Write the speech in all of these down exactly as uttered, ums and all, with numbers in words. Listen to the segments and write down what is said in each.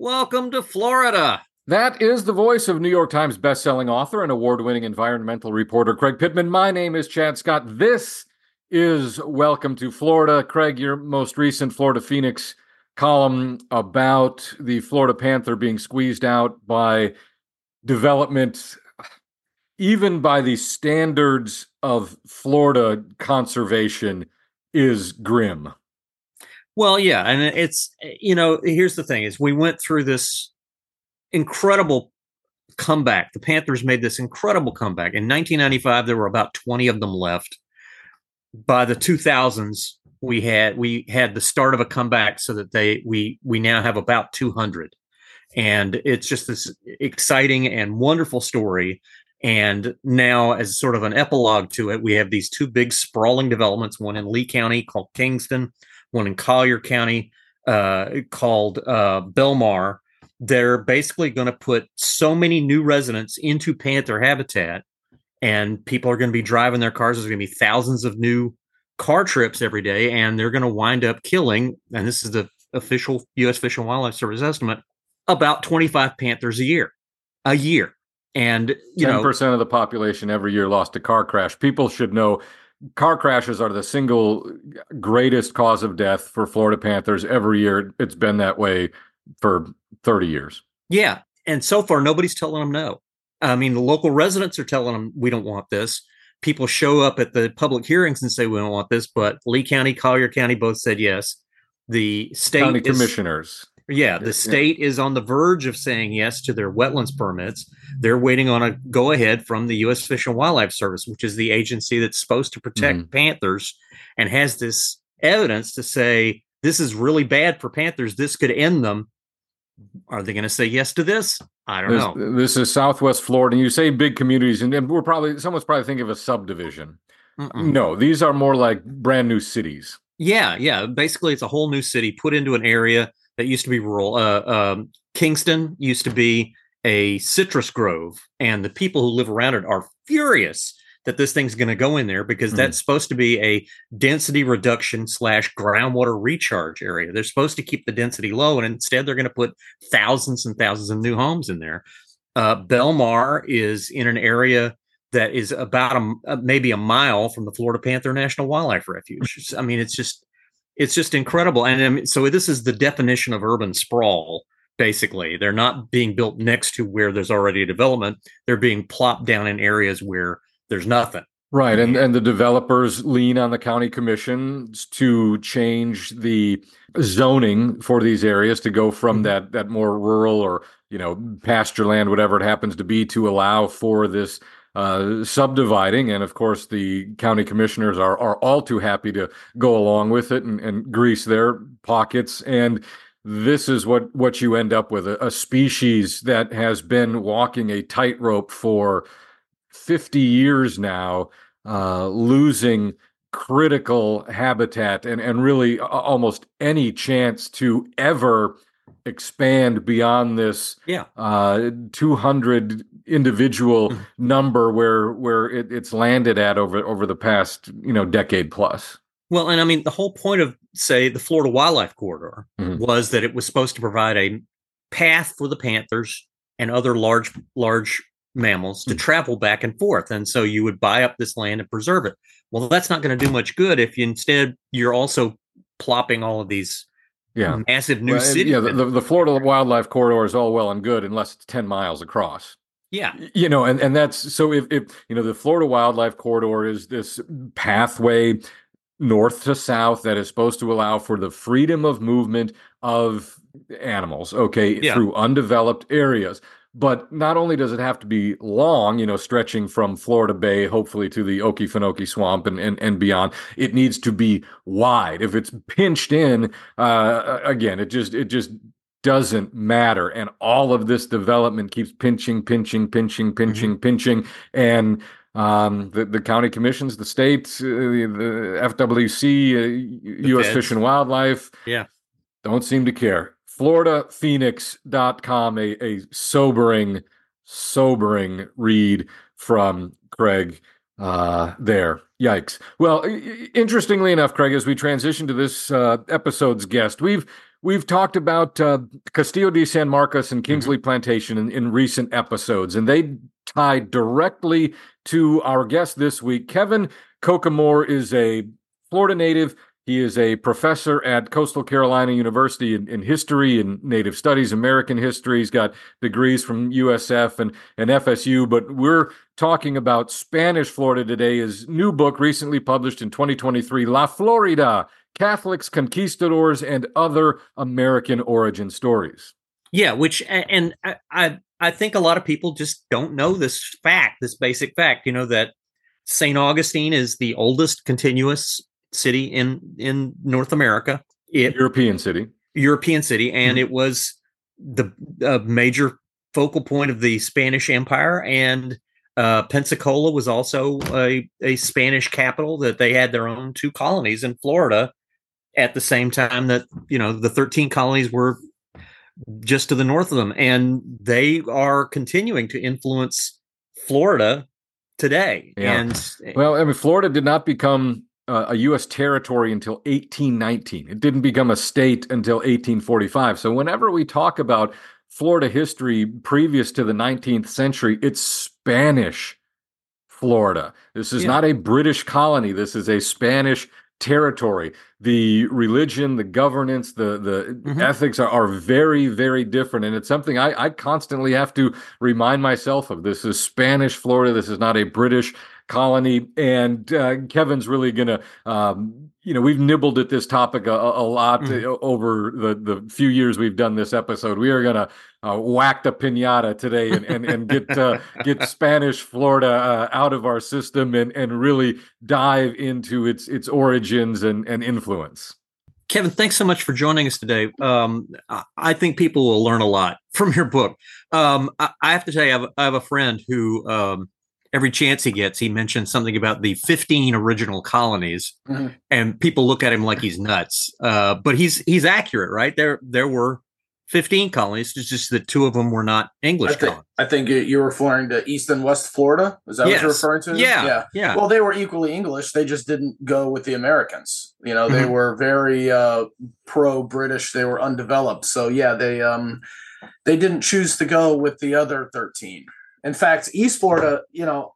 Welcome to Florida. That is the voice of New York Times bestselling author and award-winning environmental reporter Craig Pittman. My name is Chad Scott. This is Welcome to Florida. Craig, your most recent Florida Phoenix column about the Florida Panther being squeezed out by development, even by the standards of Florida conservation, is grim. Well, yeah, and it's, you know, here's the thing is we went through this incredible comeback. The Panthers made this incredible comeback. In nineteen ninety-five, there were about twenty of them left. By the two thousands, we had we had the start of a comeback so that they we we now have about two hundred. And it's just this exciting and wonderful story. And now, as sort of an epilogue to it, we have these two big sprawling developments, one in Lee County called Kingston, one in Collier County uh, called uh, Belmar. They're basically going to put so many new residents into panther habitat, and people are going to be driving their cars. There's going to be thousands of new car trips every day, and they're going to wind up killing, and this is the official U S Fish and Wildlife Service estimate, about twenty-five panthers a year, a year. And, you know, ten percent of the population every year lost to car crash. People should know car crashes are the single greatest cause of death for Florida Panthers every year. It's been that way for thirty years. Yeah. And so far, nobody's telling them no. I mean, the local residents are telling them, we don't want this. People show up at the public hearings and say, we don't want this. But Lee County, Collier County both said yes. The state county is, commissioners. Yeah, the state yeah. is on the verge of saying yes to their wetlands permits. They're waiting on a go-ahead from the U S Fish and Wildlife Service, which is the agency that's supposed to protect mm-hmm. panthers and has this evidence to say, this is really bad for panthers. This could end them. Are they going to say yes to this? I don't this, know. This is Southwest Florida. And you say big communities, and we're probably, someone's probably thinking of a subdivision. Mm-mm. No, these are more like brand new cities. Yeah, yeah. Basically, it's a whole new city put into an area that used to be rural. Uh, um, Kingston used to be a citrus grove, and the people who live around it are furious that this thing's going to go in there because mm-hmm. that's supposed to be a density reduction slash groundwater recharge area. They're supposed to keep the density low, and instead they're going to put thousands and thousands of new homes in there. Uh, Belmar is in an area that is about a, maybe a mile from the Florida Panther National Wildlife Refuge. I mean, it's just it's just incredible. And um, so this is the definition of urban sprawl. Basically, they're not being built next to where there's already a development. They're being plopped down in areas where there's nothing. Right. And and the developers lean on the county commissions to change the zoning for these areas to go from mm-hmm. that that more rural or, you know, pasture land, whatever it happens to be, to allow for this uh, subdividing. And of course, the county commissioners are are all too happy to go along with it and, and grease their pockets. And this is what, what you end up with, a, a species that has been walking a tightrope for fifty years now, uh, losing critical habitat and, and really almost any chance to ever expand beyond this yeah. uh, two hundred individual mm-hmm. number where where it, it's landed at over over the past, you know, decade plus. Well, and I mean, the whole point of, say, the Florida Wildlife Corridor mm-hmm. was that it was supposed to provide a path for the panthers and other large large mammals to mm-hmm. travel back and forth. And so you would buy up this land and preserve it. Well, that's not going to do much good if you instead you're also plopping all of these yeah. massive new well, cities. Yeah, the, the Florida Wildlife Corridor is all well and good unless it's ten miles across. Yeah. You know, and, and that's so if, if, you know, the Florida Wildlife Corridor is this pathway north to south that is supposed to allow for the freedom of movement of animals, okay, yeah. through undeveloped areas. But not only does it have to be long, you know, stretching from Florida Bay, hopefully to the Okefenokee Swamp and, and, and beyond, it needs to be wide. If it's pinched in, uh, again, it just it just doesn't matter. And all of this development keeps pinching, pinching, pinching, pinching, mm-hmm. pinching. And um, the, the county commissions, the state, uh, the F W C, uh, U S Fish and Wildlife, yeah, don't seem to care. Florida Phoenix dot com, a, a sobering, sobering read from Craig uh, there. Yikes. Well, interestingly enough, Craig, as we transition to this uh, episode's guest, we've We've talked about uh, Castillo de San Marcos and Kingsley mm-hmm. Plantation in, in recent episodes, and they tie directly to our guest this week. Kevin Kochomor is a Florida native. He is a professor at Coastal Carolina University in, in history and Native Studies, American history. He's got degrees from U S F and, and F S U, but we're talking about Spanish Florida today. His new book, recently published in twenty twenty-three, La Florida, Catholics, Conquistadors, and Other American Origin Stories. Yeah, which, and I, I, I think a lot of people just don't know this fact, this basic fact, you know, that Saint Augustine is the oldest continuous city in, in North America. It, European city. European city, and mm-hmm. it was the uh, major focal point of the Spanish Empire, and uh, Pensacola was also a, a Spanish capital, that they had their own two colonies in Florida at the same time that, you know, the thirteen colonies were just to the north of them, and they are continuing to influence Florida today. Yeah. And well, I mean, Florida did not become uh, a U S territory until eighteen nineteen. It didn't become a state until eighteen forty-five. So whenever we talk about Florida history previous to the nineteenth century, it's Spanish Florida. This is yeah. not a British colony. This is a Spanish territory. The religion, the governance, the the mm-hmm. ethics are, are very, very different. And it's something I, I constantly have to remind myself of. This is Spanish Florida. This is not a British colony. And uh, Kevin's really going to, um, you know, we've nibbled at this topic a, a lot mm-hmm. over the, the few years we've done this episode. We are going to uh, whack the piñata today and, and, and get uh, get Spanish Florida uh, out of our system and, and really dive into its its origins and, and influence. Kevin, thanks so much for joining us today. Um, I think people will learn a lot from your book. Um, I, I have to tell you, I have, I have a friend who um, every chance he gets, he mentions something about the fifteen original colonies, mm-hmm. and people look at him like he's nuts. Uh, but he's he's accurate, right? There there were fifteen colonies. It's just that two of them were not English I think, colonies. I think you're referring to East and West Florida. Is that yes. what you're referring to? Yeah, yeah, yeah. Well, they were equally English. They just didn't go with the Americans. You know, they mm-hmm. were very uh, pro-British. They were undeveloped. So yeah, they um, they didn't choose to go with the other thirteen. In fact, East Florida, you know,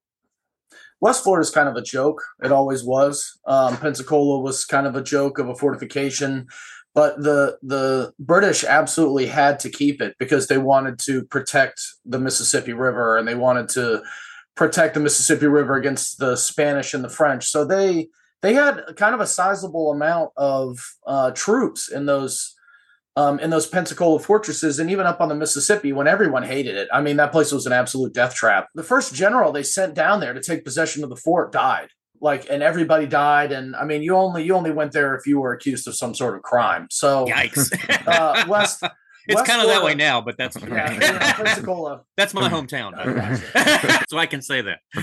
West Florida is kind of a joke. It always was. Um, Pensacola was kind of a joke of a fortification. But the the British absolutely had to keep it because they wanted to protect the Mississippi River, and they wanted to protect the Mississippi River against the Spanish and the French. So they they had kind of a sizable amount of uh, troops in those um, in those Pensacola fortresses, and even up on the Mississippi when everyone hated it. I mean, that place was an absolute death trap. The first general they sent down there to take possession of the fort died. Like, and everybody died. And I mean, you only, you only went there if you were accused of some sort of crime. So yikes. uh, West, it's West kind of Florida, that way now, but that's, yeah, you know, Pensacola. That's my hometown. So I can say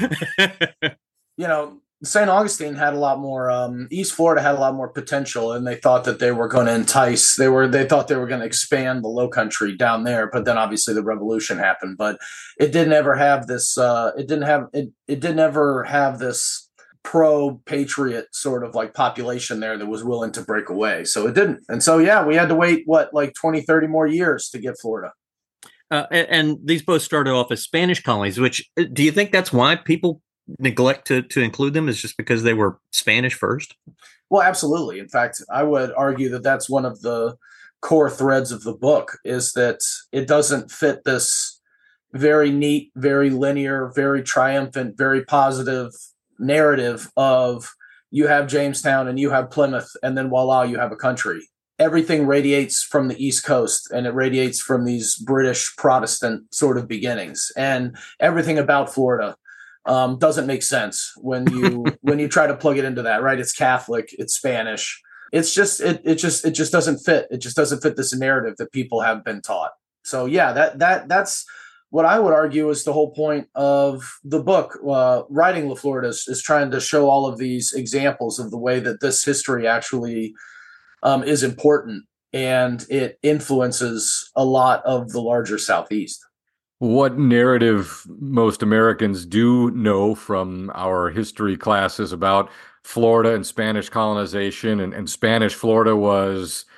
that. You know, Saint Augustine had a lot more, um, East Florida had a lot more potential, and they thought that they were going to entice, they were, they thought they were going to expand the low country down there. But then obviously the revolution happened, but it didn't ever have this, uh, it didn't have, it, it didn't ever have this pro-patriot sort of like population there that was willing to break away. So it didn't. And so, yeah, we had to wait, what, like twenty, thirty more years to get Florida. Uh, and, and these both started off as Spanish colonies, which, do you think that's why people neglect to, to include them, is just because they were Spanish first? Well, absolutely. In fact, I would argue that that's one of the core threads of the book, is that it doesn't fit this very neat, very linear, very triumphant, very positive narrative of you have Jamestown and you have Plymouth, and then voila, you have a country. Everything radiates from the East Coast, and it radiates from these British Protestant sort of beginnings, and everything about Florida um, doesn't make sense when you when you try to plug it into that. Right? It's Catholic, it's Spanish. It's just it it just it just doesn't fit. It just doesn't fit this narrative that people have been taught. So yeah, that that that's what I would argue is the whole point of the book. Uh, writing La Florida is, is trying to show all of these examples of the way that this history actually um, is important, and it influences a lot of the larger Southeast. What narrative most Americans do know from our history classes about Florida and Spanish colonization and, and Spanish Florida was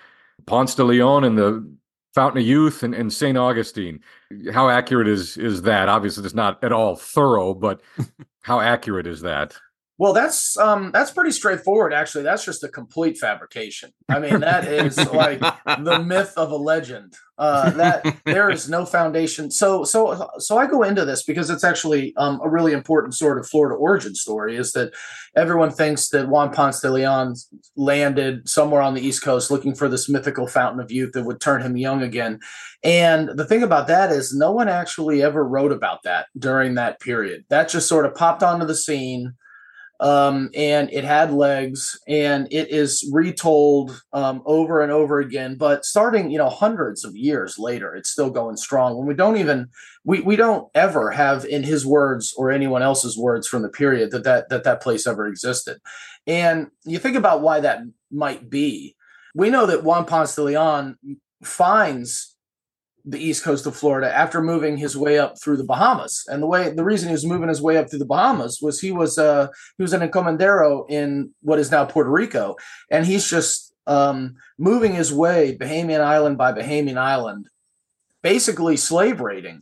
Ponce de Leon and the Fountain of Youth and, and Saint Augustine. How accurate is is that? Obviously, it's not at all thorough, but how accurate is that? Well, that's um, that's pretty straightforward. Actually, that's just a complete fabrication. I mean, that is like the myth of a legend. Uh, that there is no foundation. So, so, so I go into this because it's actually um, a really important sort of Florida origin story. Is that everyone thinks that Juan Ponce de Leon landed somewhere on the East Coast looking for this mythical fountain of youth that would turn him young again. And the thing about that is, no one actually ever wrote about that during that period. That just sort of popped onto the scene. Um, and it had legs, and it is retold um, over and over again. But starting, you know, hundreds of years later, it's still going strong. When we don't even we we don't ever have, in his words or anyone else's words from the period, that that that that place ever existed. And you think about why that might be. We know that Juan Ponce de Leon finds the east coast of Florida after moving his way up through the Bahamas. And the way the reason he was moving his way up through the Bahamas was he was uh he was an encomendero in what is now Puerto Rico, and he's just um moving his way Bahamian island by Bahamian island, basically slave raiding.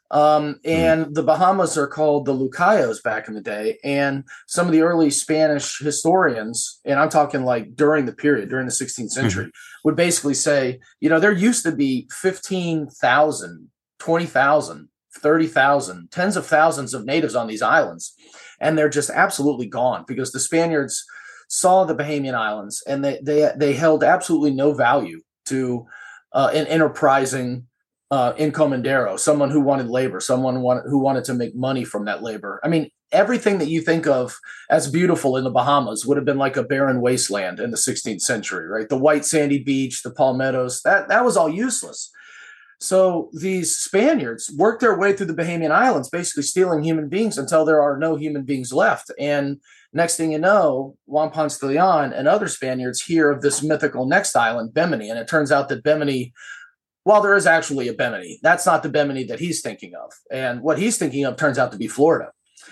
Um, and mm. the Bahamas are called the Lucayos back in the day. And some of the early Spanish historians, and I'm talking like during the period, during the sixteenth century, mm-hmm. would basically say, you know, there used to be fifteen thousand, twenty thousand, thirty thousand, tens of thousands of natives on these islands. And they're just absolutely gone because the Spaniards saw the Bahamian islands and they, they, they held absolutely no value to uh, an enterprising Uh, encomendero, someone who wanted labor, someone wanted, who wanted to make money from that labor. I mean, everything that you think of as beautiful in the Bahamas would have been like a barren wasteland in the sixteenth century, right? The white sandy beach, the palmettos, that, that was all useless. So these Spaniards worked their way through the Bahamian Islands, basically stealing human beings until there are no human beings left. And next thing you know, Juan Ponce de Leon and other Spaniards hear of this mythical next island, Bimini. And it turns out that Bimini, well, there is actually a Bimini. That's not the Bimini that he's thinking of. And what he's thinking of turns out to be Florida.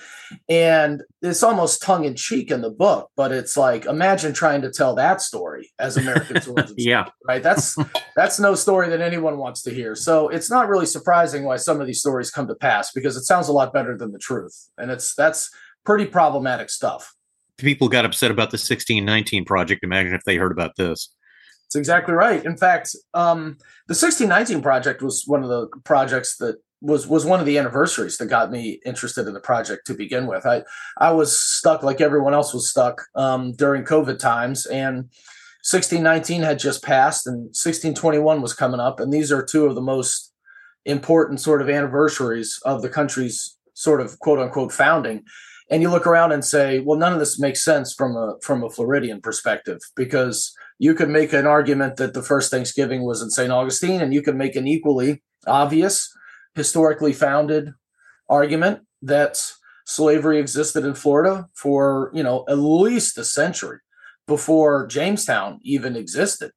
And it's almost tongue-in-cheek in the book, but it's like, imagine trying to tell that story as Americans. Yeah. Right? That's that's no story that anyone wants to hear. So it's not really surprising why some of these stories come to pass, because it sounds a lot better than the truth. And it's that's pretty problematic stuff. People got upset about the sixteen nineteen project. Imagine if they heard about this. That's exactly right. In fact, um, the sixteen nineteen project was one of the projects that was was one of the anniversaries that got me interested in the project to begin with. I I was stuck like everyone else was stuck um, during COVID times, and sixteen nineteen had just passed, and sixteen twenty-one was coming up, and these are two of the most important sort of anniversaries of the country's sort of quote unquote founding. And you look around and say, well, none of this makes sense from a from a Floridian perspective, because you could make an argument that the first Thanksgiving was in Saint Augustine, and you could make an equally obvious, historically founded argument that slavery existed in Florida for, you know, at least a century before Jamestown even existed.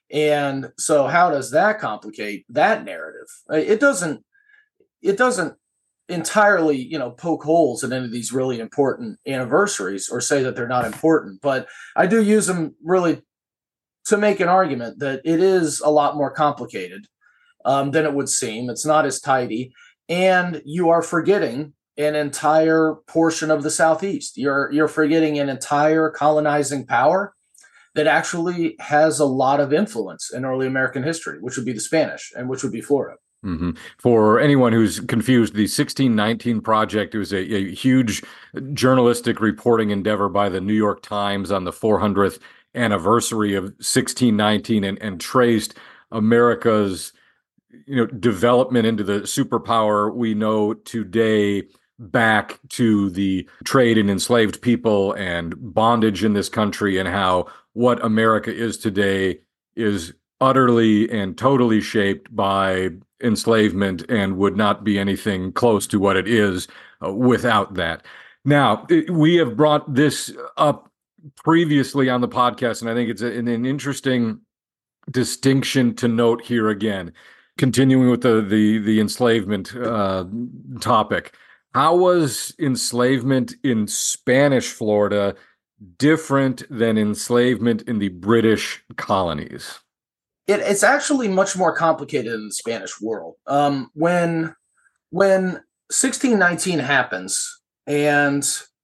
And so how does that complicate that narrative? It doesn't, it doesn't entirely, you know, poke holes in any of these really important anniversaries or say that they're not important, but I do use them really to make an argument that it is a lot more complicated um, than it would seem. It's not as tidy, and you are forgetting an entire portion of the Southeast. You're you're forgetting an entire colonizing power that actually has a lot of influence in early American history, which would be the Spanish, and which would be Florida. Mm-hmm. For anyone who's confused, the sixteen nineteen project was a, a huge journalistic reporting endeavor by the New York Times on the four hundredth anniversary of sixteen nineteen, and, and traced America's, you know, development into the superpower we know today back to the trade in enslaved people and bondage in this country, and how what America is today is utterly and totally shaped by enslavement and would not be anything close to what it is uh, without that. Now, it, we have brought this up previously on the podcast, and I think it's a, an, an interesting distinction to note here again. Continuing with the the, the enslavement uh, topic, how was enslavement in Spanish Florida different than enslavement in the British colonies? it, it's actually much more complicated in the Spanish world. Um, when when sixteen nineteen happens and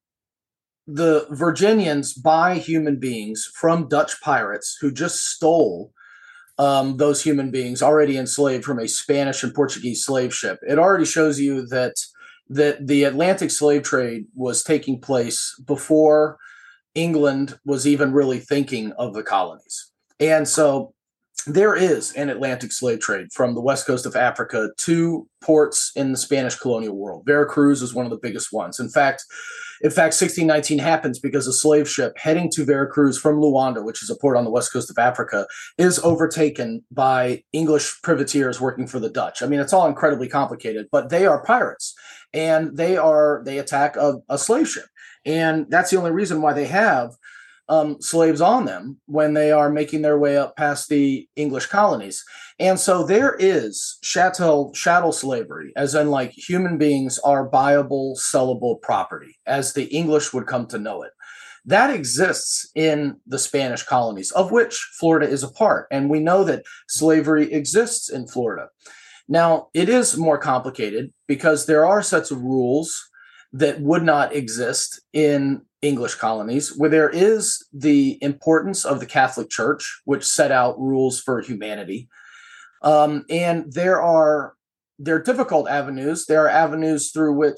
the Virginians buy human beings from Dutch pirates who just stole um, those human beings already enslaved from a Spanish and Portuguese slave ship, it already shows you that that the Atlantic slave trade was taking place before England was even really thinking of the colonies. And so there is an Atlantic slave trade from the west coast of Africa to ports in the Spanish colonial world. Veracruz is one of the biggest ones. In fact, in fact, sixteen nineteen happens because a slave ship heading to Veracruz from Luanda, which is a port on the west coast of Africa, is overtaken by English privateers working for the Dutch. I mean, it's all incredibly complicated, but they are pirates, and they are they attack a, a slave ship, and that's the only reason why they have Um, slaves on them when they are making their way up past the English colonies. And so there is chattel, chattel slavery, as in like human beings are buyable, sellable property, as the English would come to know it. That exists in the Spanish colonies, of which Florida is a part. And we know that slavery exists in Florida. Now, it is more complicated because there are sets of rules that would not exist in English colonies, where there is the importance of the Catholic Church, which set out rules for humanity. Um, and there are there are difficult avenues. There are avenues through which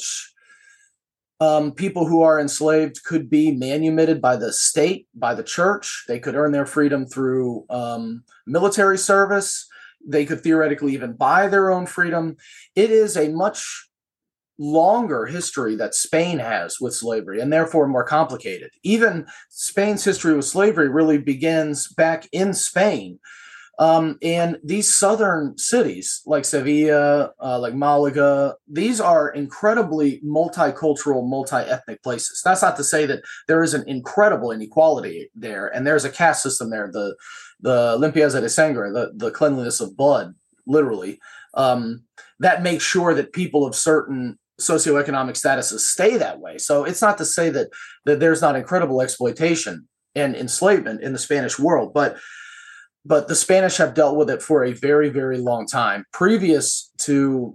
um, people who are enslaved could be manumitted by the state, by the church. They could earn their freedom through um, military service. They could theoretically even buy their own freedom. It is a much longer history that Spain has with slavery, and therefore more complicated. Even Spain's history with slavery really begins back in Spain. Um, and these southern cities like Sevilla, uh, like Malaga, these are incredibly multicultural, multi-ethnic places. That's not to say that there isn't incredible inequality there, and there's a caste system there, the the limpieza de sangre, the, the cleanliness of blood, literally, um, that makes sure that people of certain socioeconomic statuses stay that way. So it's not to say that that there's not incredible exploitation and enslavement in the Spanish world, but but the Spanish have dealt with it for a very, very long time, previous to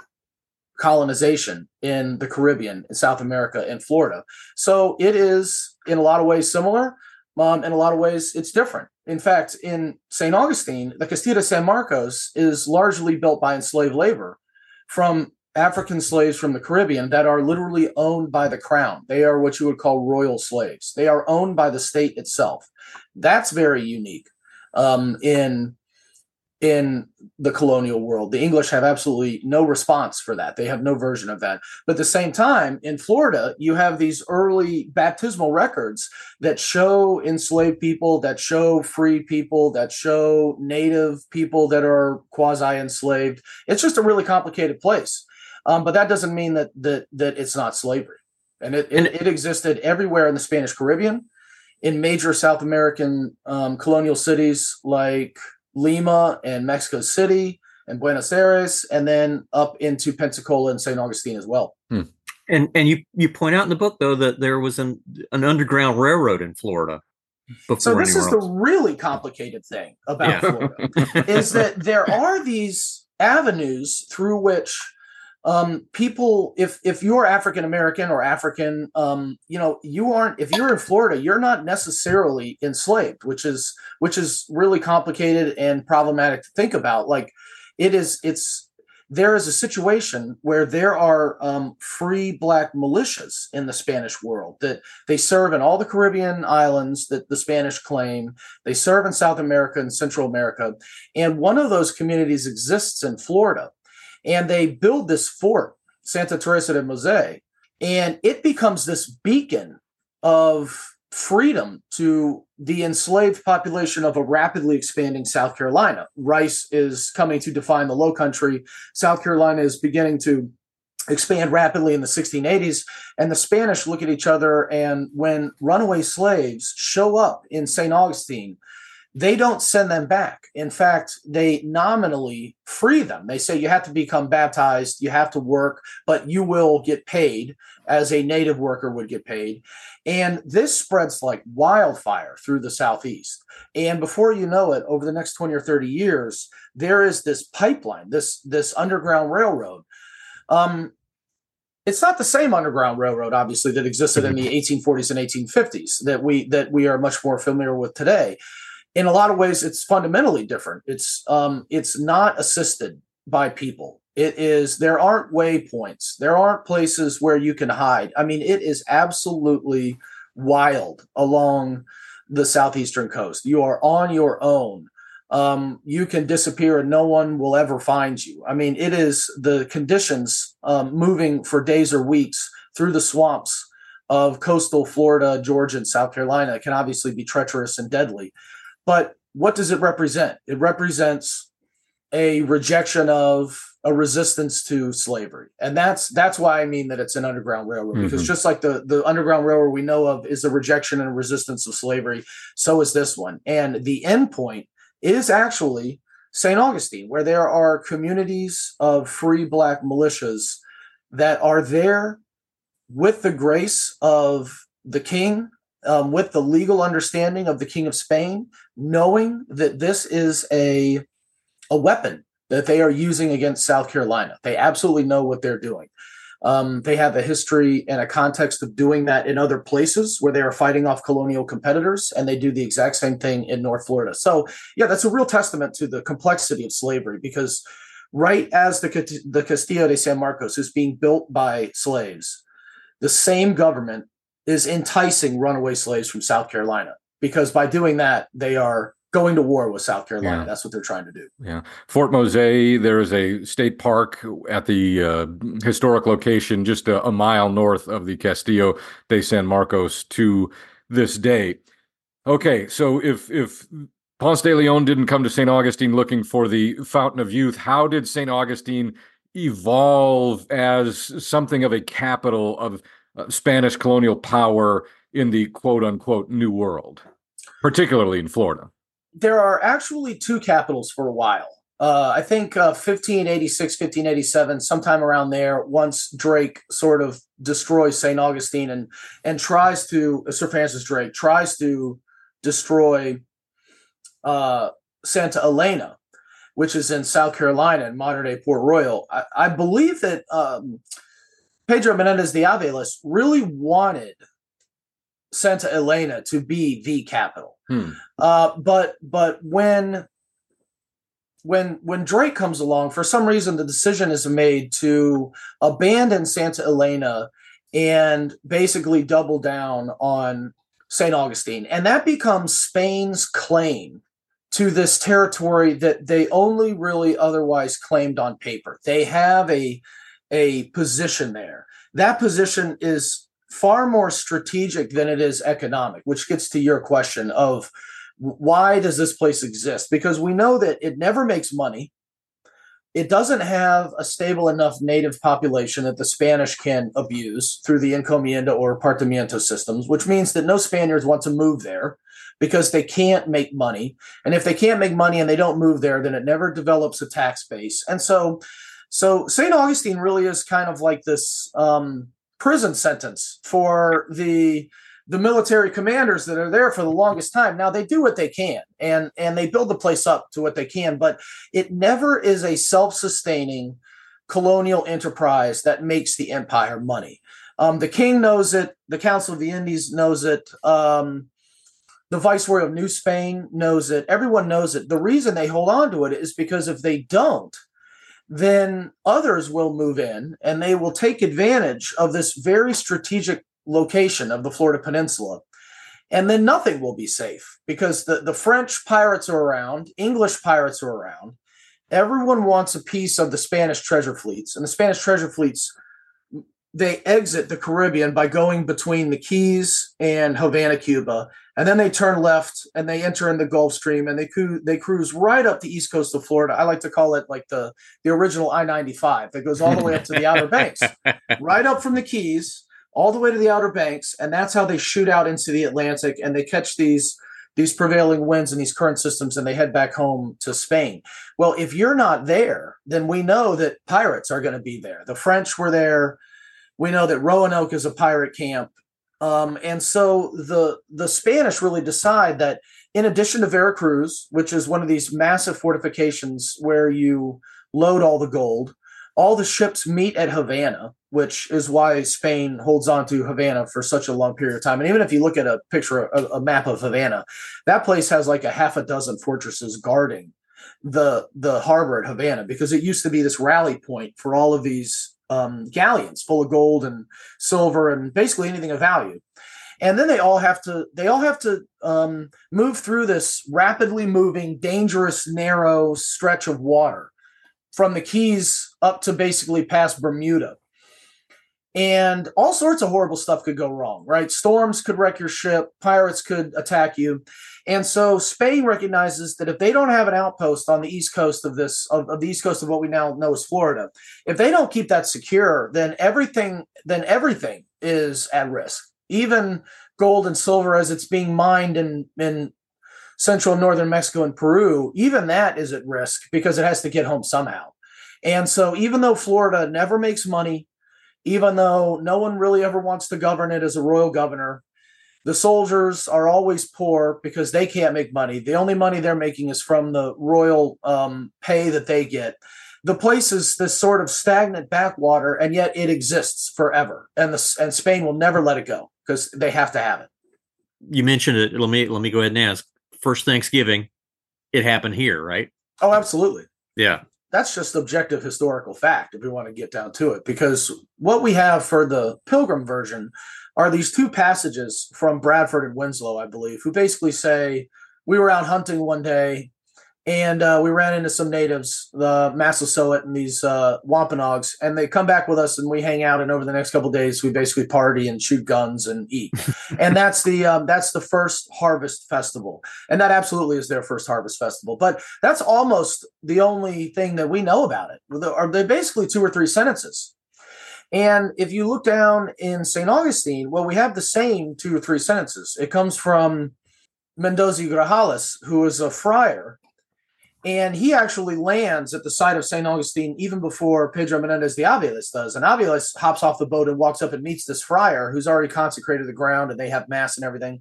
colonization in the Caribbean, in South America, and Florida. So it is in a lot of ways similar. Um, in a lot of ways, it's different. In fact, in Saint Augustine, the Castillo de San Marcos is largely built by enslaved labor from African slaves from the Caribbean that are literally owned by the crown. They are what you would call royal slaves. They are owned by the state itself. That's very unique um, in, in the colonial world. The English have absolutely no response for that. They have no version of that. But at the same time, in Florida, you have these early baptismal records that show enslaved people, that show free people, that show native people that are quasi-enslaved. It's just a really complicated place. Um, but that doesn't mean that that that it's not slavery. And it, it, it existed everywhere in the Spanish Caribbean, in major South American um, colonial cities like Lima and Mexico City and Buenos Aires, and then up into Pensacola and Saint Augustine as well. Hmm. And and you, you point out in the book, though, that there was an, an underground railroad in Florida. So this is else. the really complicated thing about yeah. Florida, is that there are these avenues through which Um, people, if if you're African American or African, um, you know, you aren't. If you're in Florida, you're not necessarily enslaved, which is which is really complicated and problematic to think about. Like, it is. It's there is a situation where there are um, free Black militias in the Spanish world that they serve in all the Caribbean islands that the Spanish claim. They serve in South America and Central America, and one of those communities exists in Florida. And they build this fort, Santa Teresa de Mose, and it becomes this beacon of freedom to the enslaved population of a rapidly expanding South Carolina. Rice is coming to define the Low Country. South Carolina is beginning to expand rapidly in the sixteen eighties, and the Spanish look at each other, and when runaway slaves show up in Saint Augustine, they don't send them back. In fact, they nominally free them. They say you have to become baptized, you have to work, but you will get paid as a native worker would get paid. And this spreads like wildfire through the Southeast. And before you know it, over the next twenty or thirty years, there is this pipeline, this, this underground railroad. Um, It's not the same underground railroad, obviously, that existed in the eighteen forties and eighteen fifties that we that we are much more familiar with today. In a lot of ways, it's fundamentally different. It's um, it's not assisted by people. It is there aren't waypoints. There aren't places where you can hide. I mean, it is absolutely wild along the southeastern coast. You are on your own. Um, you can disappear and no one will ever find you. I mean, it is the conditions um, moving for days or weeks through the swamps of coastal Florida, Georgia, and South Carolina can obviously be treacherous and deadly. But what does it represent? It represents a rejection of a resistance to slavery. And that's that's why I mean that it's an underground railroad, mm-hmm. because just like the, the underground railroad we know of is a rejection and a resistance of slavery, so is this one. And the end point is actually Saint Augustine, where there are communities of free Black militias that are there with the grace of the king, um, with the legal understanding of the King of Spain, knowing that this is a, a weapon that they are using against South Carolina. They absolutely know what they're doing. Um, they have a history and a context of doing that in other places where they are fighting off colonial competitors, and they do the exact same thing in North Florida. So, yeah, that's a real testament to the complexity of slavery, because right as the, the Castillo de San Marcos is being built by slaves, the same government is enticing runaway slaves from South Carolina, because by doing that, they are going to war with South Carolina. Yeah. That's what they're trying to do. Yeah. Fort Mose, there is a state park at the uh, historic location just a, a mile north of the Castillo de San Marcos to this day. Okay, so if if Ponce de Leon didn't come to Saint Augustine looking for the fountain of youth, how did Saint Augustine evolve as something of a capital of uh, Spanish colonial power in the quote-unquote New World, particularly in Florida? There are actually two capitals for a while. Uh, I think uh, fifteen eighty-six, fifteen eighty-seven, sometime around there, once Drake sort of destroys Saint Augustine and and tries to, uh, Sir Francis Drake tries to destroy uh, Santa Elena, which is in South Carolina in modern-day Port Royal. I, I believe that um, Pedro Menendez de Avelis really wanted Santa Elena to be the capital. Hmm. Uh, but but when when when Drake comes along, for some reason the decision is made to abandon Santa Elena and basically double down on Saint Augustine, and that becomes Spain's claim to this territory that they only really otherwise claimed on paper. They have a a position there. That position is far more strategic than it is economic, which gets to your question of why does this place exist? Because we know that it never makes money. It doesn't have a stable enough native population that the Spanish can abuse through the encomienda or partimiento systems, which means that no Spaniards want to move there because they can't make money. And if they can't make money and they don't move there, then it never develops a tax base. And so, so Saint Augustine really is kind of like this um, prison sentence for the the military commanders that are there for the longest time. Now they do what they can and, and they build the place up to what they can, but it never is a self-sustaining colonial enterprise that makes the empire money. Um, the king knows it. The Council of the Indies knows it. Um, the Viceroy of New Spain knows it. Everyone knows it. The reason they hold on to it is because if they don't, then others will move in and they will take advantage of this very strategic location of the Florida Peninsula. And then nothing will be safe because the, the French pirates are around, English pirates are around. Everyone wants a piece of the Spanish treasure fleets. And the Spanish treasure fleets, they exit the Caribbean by going between the Keys and Havana, Cuba. And then they turn left and they enter in the Gulf Stream and they cru- they cruise right up the east coast of Florida. I like to call it like the, the original I ninety-five that goes all the way up to the Outer Banks, right up from the Keys all the way to the Outer Banks. And that's how they shoot out into the Atlantic and they catch these these prevailing winds and these current systems, and they head back home to Spain. Well, if you're not there, then we know that pirates are going to be there. The French were there. We know that Roanoke is a pirate camp. Um, and so the the Spanish really decide that in addition to Veracruz, which is one of these massive fortifications where you load all the gold, all the ships meet at Havana, which is why Spain holds on to Havana for such a long period of time. And even if you look at a picture, a, a map of Havana, that place has like a half a dozen fortresses guarding the the harbor at Havana, because it used to be this rally point for all of these um, galleons full of gold and silver and basically anything of value. And then they all have to they all have to um, move through this rapidly moving, dangerous, narrow stretch of water from the Keys up to basically past Bermuda. And all sorts of horrible stuff could go wrong, right? Storms could wreck your ship. Pirates could attack you. And so Spain recognizes that if they don't have an outpost on the east coast of this, of, of the east coast of what we now know as Florida, if they don't keep that secure, then everything, then everything is at risk. Even gold and silver as it's being mined in, in central and northern Mexico and Peru, even that is at risk because it has to get home somehow. And so even though Florida never makes money, even though no one really ever wants to govern it as a royal governor, the soldiers are always poor because they can't make money. The only money they're making is from the royal um, pay that they get. The place is this sort of stagnant backwater, and yet it exists forever. And the, and Spain will never let it go because they have to have it. You mentioned it. Let me let me go ahead and ask. First Thanksgiving, it happened here, right? Oh, absolutely. Yeah. That's just objective historical fact if we want to get down to it, because what we have for the Pilgrim version are these two passages from Bradford and Winslow, I believe, who basically say, we were out hunting one day and uh, we ran into some natives, the Massasoit and these uh, Wampanoags, and they come back with us and we hang out. And over the next couple of days, we basically party and shoot guns and eat. And that's the um, that's the first harvest festival. And that absolutely is their first harvest festival. But that's almost the only thing that we know about it. They're basically two or three sentences. And if you look down in Saint Augustine, well, we have the same two or three sentences. It comes from Mendoza y Grajales, who is a friar. And he actually lands at the site of Saint Augustine even before Pedro Menendez de Aviles does. And Aviles hops off the boat and walks up and meets this friar who's already consecrated the ground, and they have mass and everything.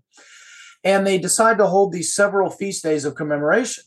And they decide to hold these several feast days of commemoration.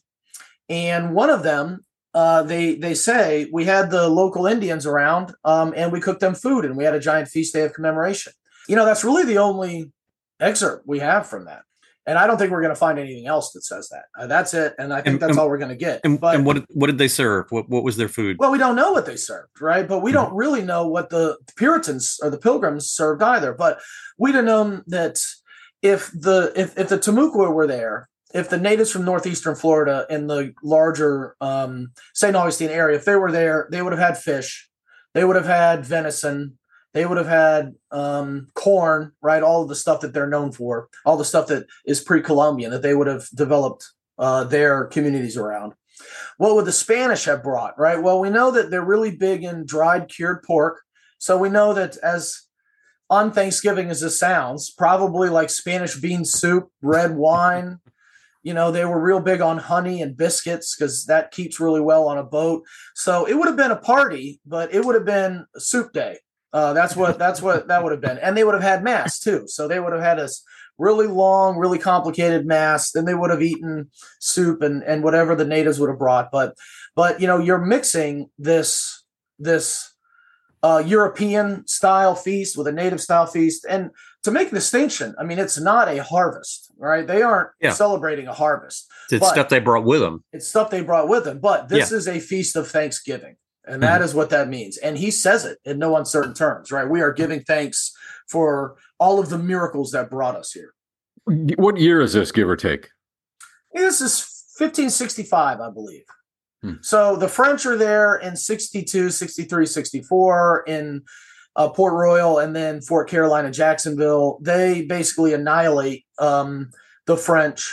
And one of them, uh, they they say, we had the local Indians around um, and we cooked them food and we had a giant feast day of commemoration. You know, that's really the only excerpt we have from that. And I don't think we're going to find anything else that says that. Uh, that's it. And I think and, that's and, all we're going to get. And, but, and what, what did they serve? What, what was their food? Well, we don't know what they served, right? But we mm-hmm. don't really know what the Puritans or the Pilgrims served either. But we'd have known that if the if, if the Timucua were there, if the natives from northeastern Florida in the larger um, Saint Augustine area, if they were there, they would have had fish. They would have had venison. They would have had um, corn, right? All of the stuff that they're known for, all the stuff that is pre-Columbian that they would have developed uh, their communities around. What would the Spanish have brought, right? Well, we know that they're really big in dried cured pork. So we know that as on Thanksgiving as this sounds, probably like Spanish bean soup, red wine. You know, they were real big on honey and biscuits because that keeps really well on a boat. So it would have been a party, but it would have been a soup day. Uh, that's what that's what that would have been. And they would have had mass too. So they would have had this really long, really complicated mass. Then they would have eaten soup and, and whatever the natives would have brought. But but you know, you're mixing this this uh, European style feast with a native style feast. And to make a distinction, I mean, it's not a harvest, right? They aren't yeah. celebrating a harvest. It's stuff they brought with them. It's stuff they brought with them. But this yeah. is a feast of Thanksgiving. And that mm-hmm. is what that means. And he says it in no uncertain terms, right? We are giving thanks for all of the miracles that brought us here. What year is this, give or take? This is fifteen sixty-five, I believe. Hmm. So the French are there in sixty-two, sixty-three, sixty-four in uh, Port Royal, and then Fort Caroline and Jacksonville. They basically annihilate um, the French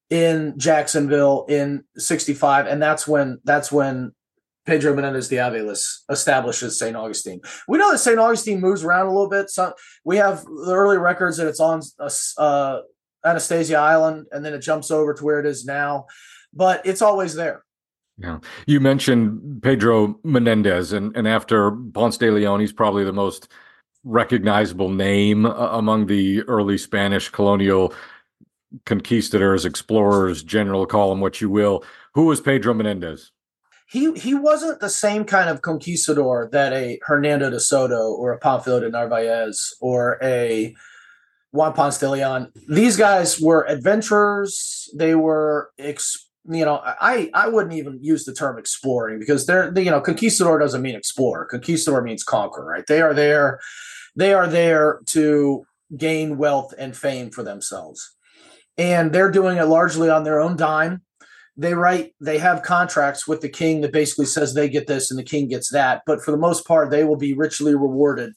in Jacksonville in sixty-five. And that's when that's when Pedro Menendez de Aviles establishes Saint Augustine. We know that Saint Augustine moves around a little bit. So we have the early records that it's on uh, Anastasia Island, and then it jumps over to where it is now. But it's always there. Yeah. You mentioned Pedro Menendez, and, and after Ponce de Leon, he's probably the most recognizable name uh, among the early Spanish colonial conquistadors, explorers, general, call them what you will. Who was Pedro Menendez? He he wasn't the same kind of conquistador that a Hernando de Soto or a Pánfilo de Narvaez or a Juan Ponce de Leon. These guys were adventurers. They were, ex, you know, I, I wouldn't even use the term exploring because they're, they, you know, conquistador doesn't mean explorer. Conquistador means conquer, right? They are there. They are there to gain wealth and fame for themselves. And they're doing it largely on their own dime. They write, they have contracts with the king that basically says they get this and the king gets that. But for the most part, they will be richly rewarded.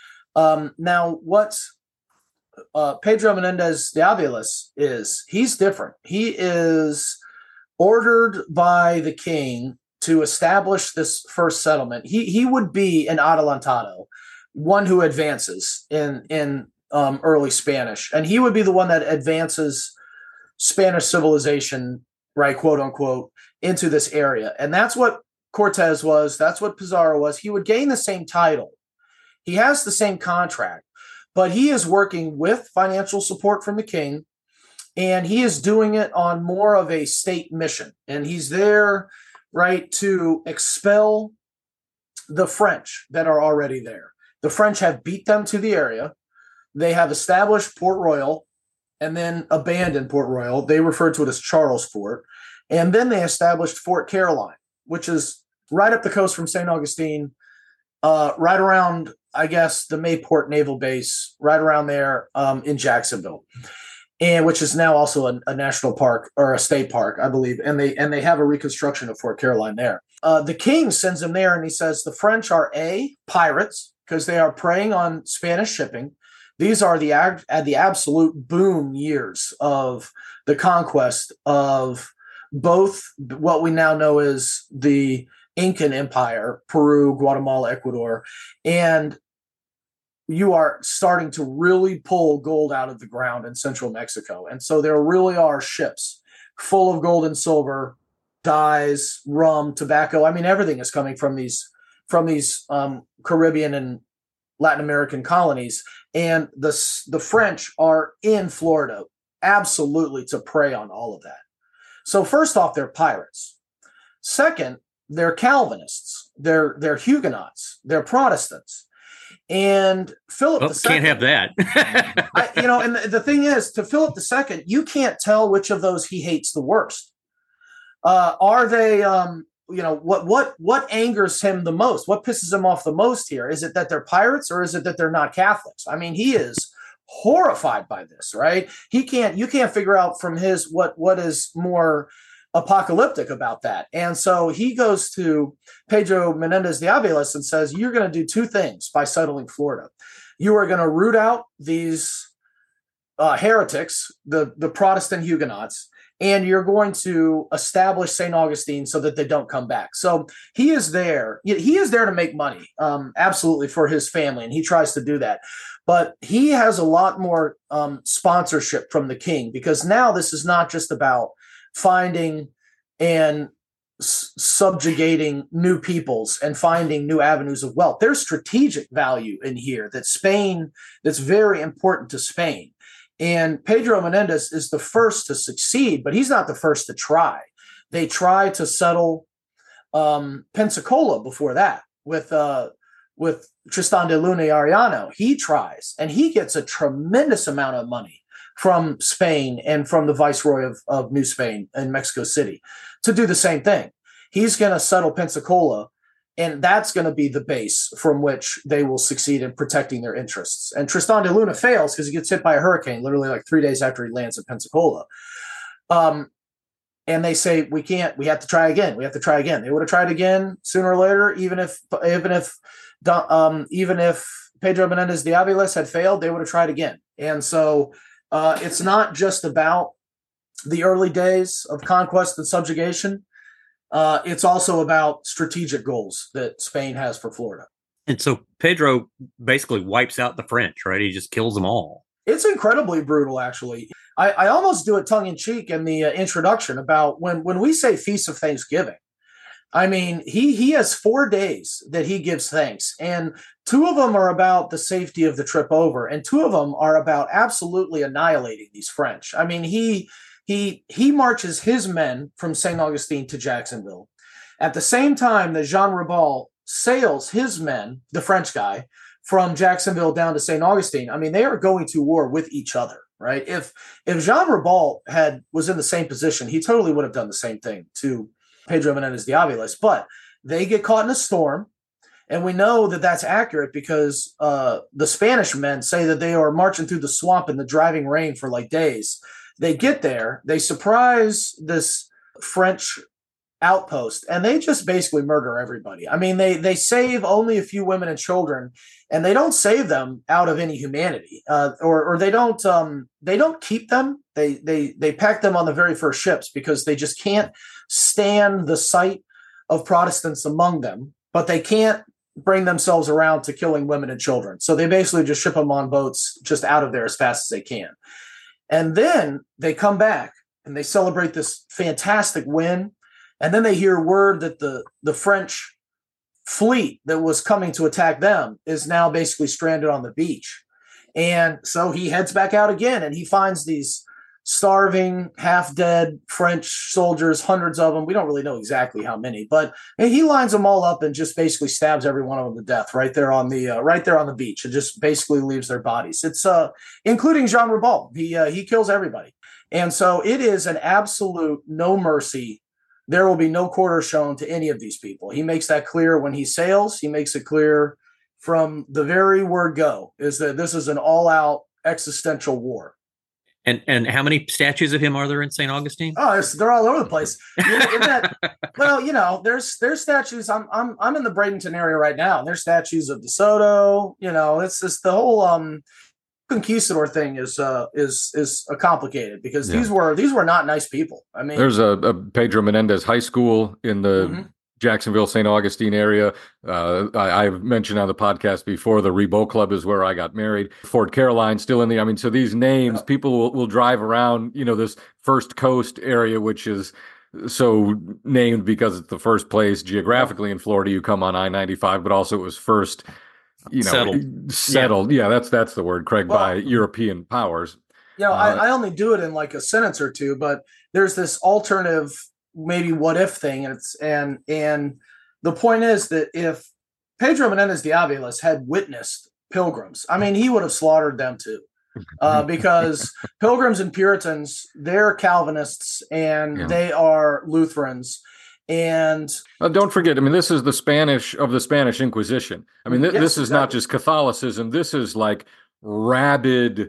Um, now, what's uh, Pedro Menendez de Aviles is, he's different. He is ordered by the king to establish this first settlement. He he would be an adelantado, one who advances in, in um, early Spanish. And he would be the one that advances Spanish civilization, right, quote unquote, into this area. And that's what Cortez was. That's what Pizarro was. He would gain the same title. He has the same contract, but he is working with financial support from the king, and he is doing it on more of a state mission. And he's there, right, to expel the French that are already there. The French have beat them to the area. They have established Port Royal and then abandoned Port Royal. They refer to it as Charles Fort. And then they established Fort Caroline, which is right up the coast from Saint Augustine, uh, right around, I guess, the Mayport Naval Base, right around there um, in Jacksonville, and which is now also a, a national park or a state park, I believe. And they and they have a reconstruction of Fort Caroline there. Uh, the king sends him there, and he says the French are A, pirates, because they are preying on Spanish shipping. These are the ag- the absolute boom years of the conquest of both what we now know as the Incan Empire, Peru, Guatemala, Ecuador, and you are starting to really pull gold out of the ground in central Mexico. And so there really are ships full of gold and silver, dyes, rum, tobacco. I mean, everything is coming from these from these um, Caribbean and Latin American colonies. And the, the French are in Florida absolutely to prey on all of that. So first off, they're pirates. Second, they're Calvinists. They're they're Huguenots. They're Protestants. And Philip oh, the Second can't have that. I, you know, and the, the thing is, to Philip the Second, you can't tell which of those he hates the worst. Uh, are they, um, you know, what what what angers him the most? What pisses him off the most here? Is it that they're pirates, or is it that they're not Catholics? I mean, he is horrified by this, right? He can't, you can't figure out from his what what is more apocalyptic about that. And so he goes to Pedro Menendez de Aviles and says, you're going to do two things by settling Florida. You are going to root out these uh, heretics, the, the Protestant Huguenots, and you're going to establish Saint Augustine so that they don't come back. So he is there. He is there to make money, um, absolutely, for his family, and he tries to do that. But he has a lot more um, sponsorship from the king, because now this is not just about finding and s- subjugating new peoples and finding new avenues of wealth. There's strategic value in here that Spain, that's very important to Spain. And Pedro Menendez is the first to succeed, but he's not the first to try. They try to settle um, Pensacola before that with uh, with Tristan de Luna y Arellano. He tries, and he gets a tremendous amount of money from Spain and from the Viceroy of, of New Spain in Mexico City to do the same thing. He's going to settle Pensacola, and that's going to be the base from which they will succeed in protecting their interests. And Tristan de Luna fails because he gets hit by a hurricane literally like three days after he lands at Pensacola. Um, and they say, we can't, we have to try again. We have to try again. They would have tried again sooner or later, even if, even if, um, even if Pedro Menendez de Aviles had failed, they would have tried again. And so uh, it's not just about the early days of conquest and subjugation. Uh, it's also about strategic goals that Spain has for Florida. And so Pedro basically wipes out the French, right? He just kills them all. It's incredibly brutal, actually. I, I almost do it tongue in cheek in the uh, introduction about when, when we say Feast of Thanksgiving. I mean, he he has four days that he gives thanks, and two of them are about the safety of the trip over, and two of them are about absolutely annihilating these French. I mean, he he he marches his men from Saint Augustine to Jacksonville, at the same time that Jean Ribault sails his men, the French guy, from Jacksonville down to Saint Augustine. I mean, they are going to war with each other, right? If if Jean Ribault had was in the same position, he totally would have done the same thing to Pedro Menendez de Aviles, but they get caught in a storm, and we know that that's accurate because uh, the Spanish men say that they are marching through the swamp in the driving rain for like days. They get there, they surprise this French outpost, and they just basically murder everybody. I mean, they they save only a few women and children, and they don't save them out of any humanity, uh, or or they don't um, they don't keep them. They they they pack them on the very first ships because they just can't stand the sight of Protestants among them, but they can't bring themselves around to killing women and children. So they basically just ship them on boats just out of there as fast as they can. And then they come back and they celebrate this fantastic win. And then they hear word that the, the French fleet that was coming to attack them is now basically stranded on the beach. And so he heads back out again, and he finds these starving, half-dead French soldiers, hundreds of them. We don't really know exactly how many, but he lines them all up and just basically stabs every one of them to death right there on the uh, right there on the beach, and just basically leaves their bodies. It's uh, including Jean Ribault. He uh, he kills everybody, and so it is an absolute no mercy. There will be no quarter shown to any of these people. He makes that clear when he sails. He makes it clear from the very word go, is that this is an all-out existential war. And and how many statues of him are there in Saint Augustine? Oh, it's, they're all over the place. In, in that, well, you know, there's there's statues. I'm I'm I'm in the Bradenton area right now, and there's statues of DeSoto. You know, it's just the whole um, conquistador thing is uh, is is uh, complicated because yeah. these were these were not nice people. I mean, there's a, a Pedro Menendez High School in the mm-hmm. Jacksonville, Saint Augustine area. Uh, I, I've mentioned on the podcast before, the Ribault Club is where I got married. Fort Caroline still in the, I mean, so these names, yeah. people will, will drive around, you know, this First Coast area, which is so named because it's the first place geographically yeah. in Florida you come on I ninety-five, but also it was first, you know, settled. settled. Yeah. yeah, that's that's the word, Craig, well, by European powers. You know, uh, I, I only do it in like a sentence or two, but there's this alternative maybe what if thing, and it's and and the point is that if Pedro Menendez de Aviles had witnessed pilgrims, I mean, he would have slaughtered them too, uh, because pilgrims and Puritans, they're Calvinists and yeah. they are Lutherans. And uh, don't forget, I mean, this is the Spanish of the Spanish Inquisition. I mean, th- yes, this is exactly. not just Catholicism. This is like rabid,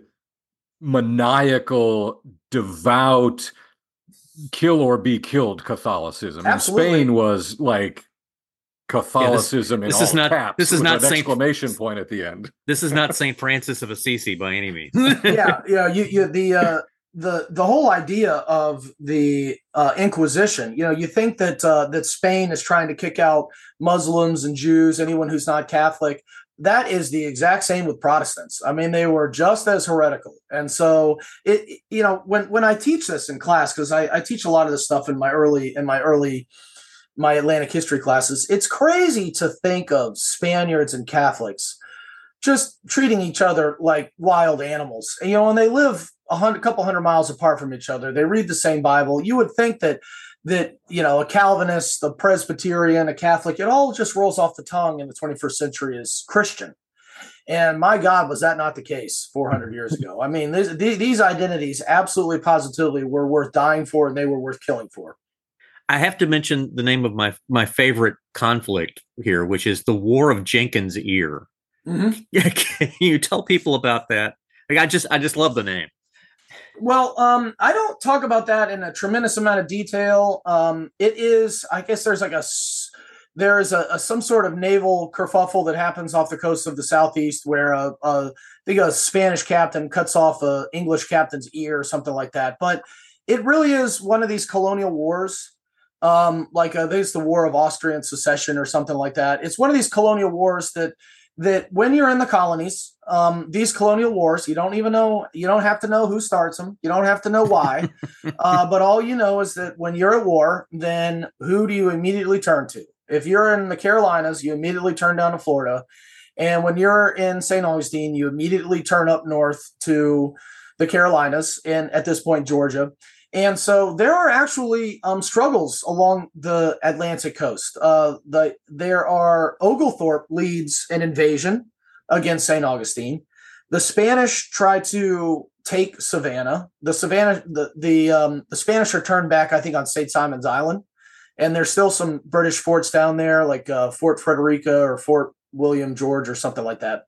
maniacal, devout, kill or be killed Catholicism. Absolutely. And Spain was like Catholicism yeah, this, this in all is not, caps. This is not an Saint exclamation point at the end. This is not Saint Francis of Assisi by any means. yeah, yeah. You, you the uh, the the whole idea of the uh, Inquisition. You know, you think that uh, that Spain is trying to kick out Muslims and Jews, anyone who's not Catholic. That is the exact same with Protestants. I mean, they were just as heretical. And so, it, you know, when, when I teach this in class, because I, I teach a lot of this stuff in my early, in my early, my Atlantic history classes, it's crazy to think of Spaniards and Catholics just treating each other like wild animals. And, you know, and they live a hundred, couple hundred miles apart from each other. They read the same Bible. You would think that that, you know, a Calvinist, a Presbyterian, a Catholic, it all just rolls off the tongue in the twenty-first century as Christian. And my God, was that not the case four hundred years ago? I mean, these, these identities absolutely positively were worth dying for, and they were worth killing for. I have to mention the name of my, my favorite conflict here, which is the War of Jenkins' Ear. Mm-hmm. Yeah, can you tell people about that? Like, I just I just love the name. Well, um, I don't talk about that in a tremendous amount of detail. Um, it is, I guess there's like a, there is a, a some sort of naval kerfuffle that happens off the coast of the Southeast where a, a, I think a Spanish captain cuts off a English captain's ear or something like that. But it really is one of these colonial wars. Um, like uh, there's the War of Austrian Secession or something like that. It's one of these colonial wars that that when you're in the colonies, um, these colonial wars, you don't even know, you don't have to know who starts them. You don't have to know why. uh, but all you know is that when you're at war, then who do you immediately turn to? If you're in the Carolinas, you immediately turn down to Florida. And when you're in Saint Augustine, you immediately turn up north to the Carolinas and at this point, Georgia. And so there are actually um, struggles along the Atlantic coast. Uh, the, there are Oglethorpe leads an invasion against Saint Augustine. The Spanish try to take Savannah. The Savannah, the the, um, the Spanish are turned back, I think, on Saint Simon's Island. And there's still some British forts down there, like uh, Fort Frederica or Fort William George or something like that.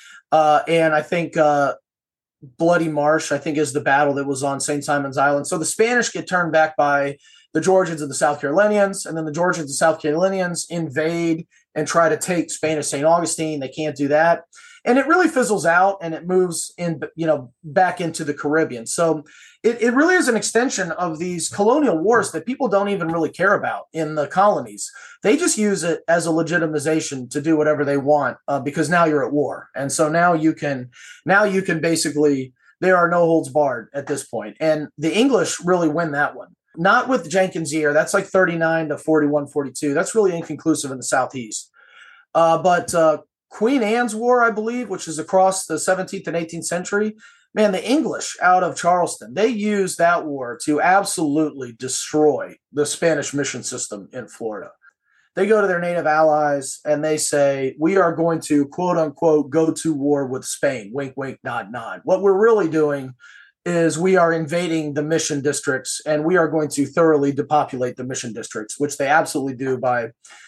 Uh, and I think uh, Bloody Marsh, I think, is the battle that was on Saint Simon's Island. So the Spanish get turned back by the Georgians and the South Carolinians, and then the Georgians and South Carolinians invade and try to take Spain to Saint Augustine. They can't do that. And it really fizzles out and it moves in, you know, back into the Caribbean. So it, it really is an extension of these colonial wars that people don't even really care about in the colonies. They just use it as a legitimization to do whatever they want uh, because now you're at war. And so now you can, now you can basically, there are no holds barred at this point. And the English really win that one. Not with Jenkins' year. That's like thirty-nine to forty-one, forty-two. That's really inconclusive in the Southeast. Uh, but uh, Queen Anne's War, I believe, which is across the seventeenth and eighteenth century, man, the English out of Charleston, they used that war to absolutely destroy the Spanish mission system in Florida. They go to their native allies and they say, we are going to, quote unquote, go to war with Spain. Wink, wink, nod, nod. What we're really doing is we are invading the mission districts and we are going to thoroughly depopulate the mission districts, which they absolutely do by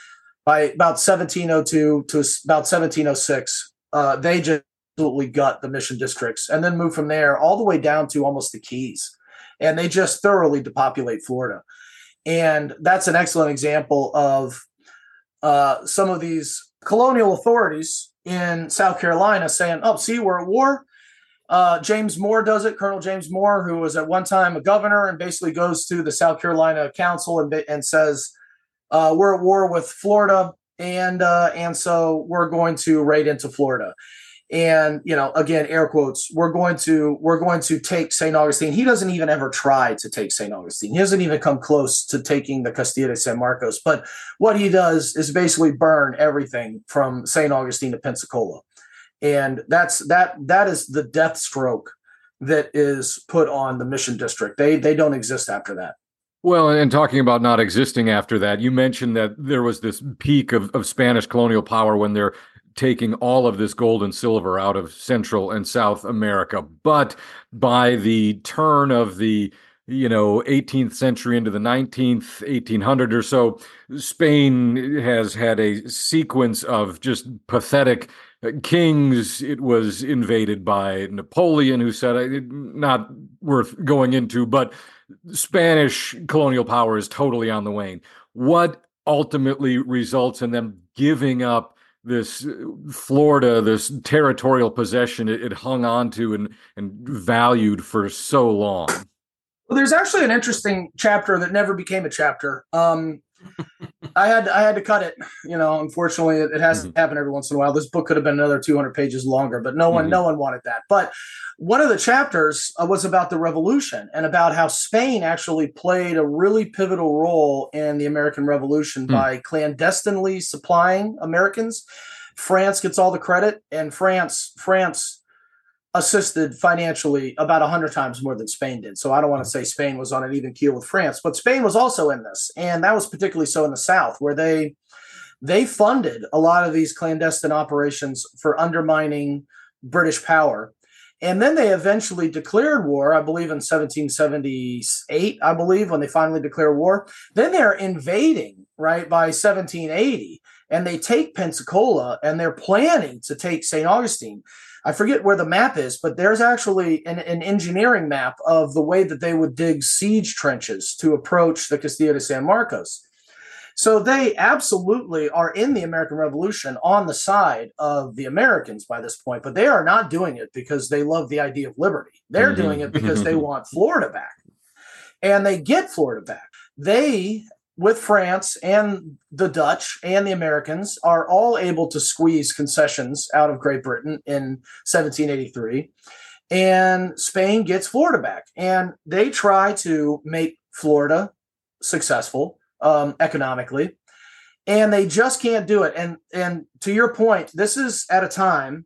by about seventeen oh two to about seventeen oh six. Uh, they just absolutely gut the mission districts and then move from there all the way down to almost the Keys. And they just thoroughly depopulate Florida. And that's an excellent example of uh, some of these colonial authorities in South Carolina saying, oh, see, we're at war. Uh, James Moore does it. Colonel James Moore, who was at one time a governor and basically goes to the South Carolina Council and, and says, uh, we're at war with Florida. And, uh, and so we're going to raid into Florida. And, you know, again, air quotes, we're going to, we're going to take Saint Augustine. He doesn't even ever try to take Saint Augustine. He doesn't even come close to taking the Castillo de San Marcos. But what he does is basically burn everything from Saint Augustine to Pensacola. And that's that that is the death stroke that is put on the mission district. They they don't exist after that. Well, and talking about not existing after that, you mentioned that there was this peak of, of Spanish colonial power when they're taking all of this gold and silver out of Central and South America. But by the turn of the you know, eighteenth century into the nineteenth, eighteen hundred or so, Spain has had a sequence of just pathetic kings. It was invaded by Napoleon, who said, not worth going into, but Spanish colonial power is totally on the wane. What ultimately results in them giving up this Florida, this territorial possession it, it hung on to and, and valued for so long? Well, there's actually an interesting chapter that never became a chapter. Um, I had I had to cut it. You know, unfortunately, it, it has mm-hmm. to happen every once in a while. This book could have been another two hundred pages longer, but no one mm-hmm. no one wanted that. But one of the chapters uh, was about the Revolution and about how Spain actually played a really pivotal role in the American Revolution mm-hmm. by clandestinely supplying Americans. France gets all the credit, and France France. assisted financially about one hundred times more than Spain did. So I don't want to say Spain was on an even keel with France, but Spain was also in this. And that was particularly so in the South, where they they funded a lot of these clandestine operations for undermining British power. And then they eventually declared war, I believe in seventeen seventy-eight, I believe, when they finally declare war. Then they're invading, right, by seventeen eighty. And they take Pensacola, and they're planning to take Saint Augustine. I forget where the map is, but there's actually an, an engineering map of the way that they would dig siege trenches to approach the Castillo de San Marcos. So they absolutely are in the American Revolution on the side of the Americans by this point, but they are not doing it because they love the idea of liberty. They're mm-hmm. doing it because they want Florida back. And they get Florida back. They with France and the Dutch and the Americans, are all able to squeeze concessions out of Great Britain in seventeen eighty-three. And Spain gets Florida back. And they try to make Florida successful um, economically. And they just can't do it. And, and to your point, this is at a time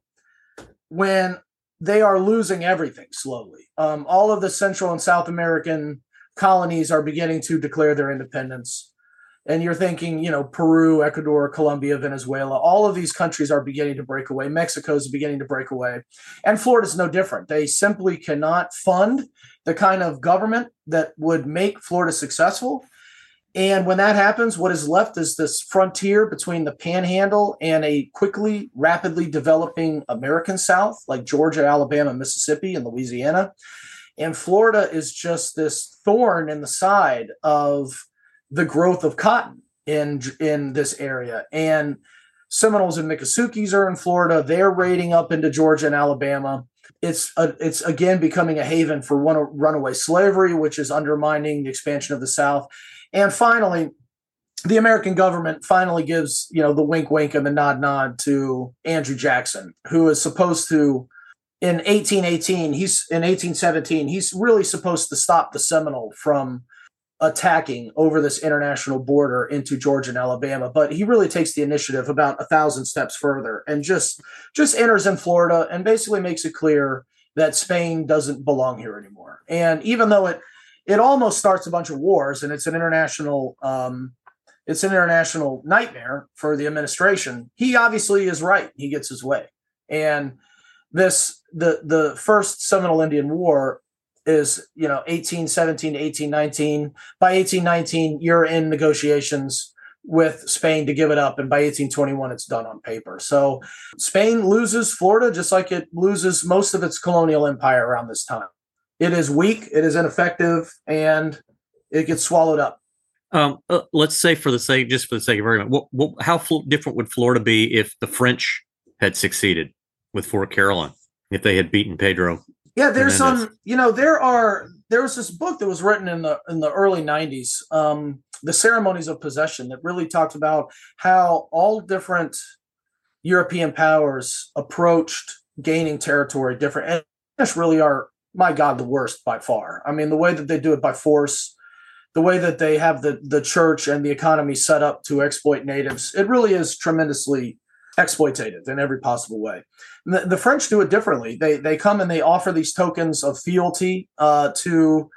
when they are losing everything slowly. Um, all of the Central and South American colonies are beginning to declare their independence. And you're thinking, you know, Peru, Ecuador, Colombia, Venezuela, all of these countries are beginning to break away. Mexico is beginning to break away. And Florida is no different. They simply cannot fund the kind of government that would make Florida successful. And when that happens, what is left is this frontier between the Panhandle and a quickly, rapidly developing American South, like Georgia, Alabama, Mississippi, and Louisiana. And Florida is just this thorn in the side of the growth of cotton in, in this area. And Seminoles and Miccosukees are in Florida. They're raiding up into Georgia and Alabama. It's a, it's again becoming a haven for one, runaway slavery, which is undermining the expansion of the South. And finally, the American government finally gives, you know, the wink, wink and the nod, nod to Andrew Jackson, who is supposed to, in eighteen eighteen, he's in eighteen seventeen, he's really supposed to stop the Seminole from attacking over this international border into Georgia and Alabama. But he really takes the initiative about a thousand steps further and just, just enters in Florida and basically makes it clear that Spain doesn't belong here anymore. And even though it, It almost starts a bunch of wars, and it's an international, um, it's an international nightmare for the administration. He obviously is right; he gets his way. And this, the the first Seminole Indian War, is you know eighteen seventeen to eighteen nineteen. By eighteen nineteen, you're in negotiations with Spain to give it up, and by eighteen twenty-one, it's done on paper. So Spain loses Florida just like it loses most of its colonial empire around this time. It is weak, it is ineffective, and it gets swallowed up. Um, uh, let's say, for the sake, just for the sake of argument, what, what, how fl- different would Florida be if the French had succeeded with Fort Caroline, if they had beaten Pedro? Yeah, there's some, you know, there are, there was this book that was written in the in the early nineties, um, The Ceremonies of Possession, that really talked about how all different European powers approached gaining territory different. And British really are, my God, the worst by far. I mean, the way that they do it by force, the way that they have the, the church and the economy set up to exploit natives, it really is tremendously exploitative in every possible way. The, the French do it differently. They they come and they offer these tokens of fealty uh, to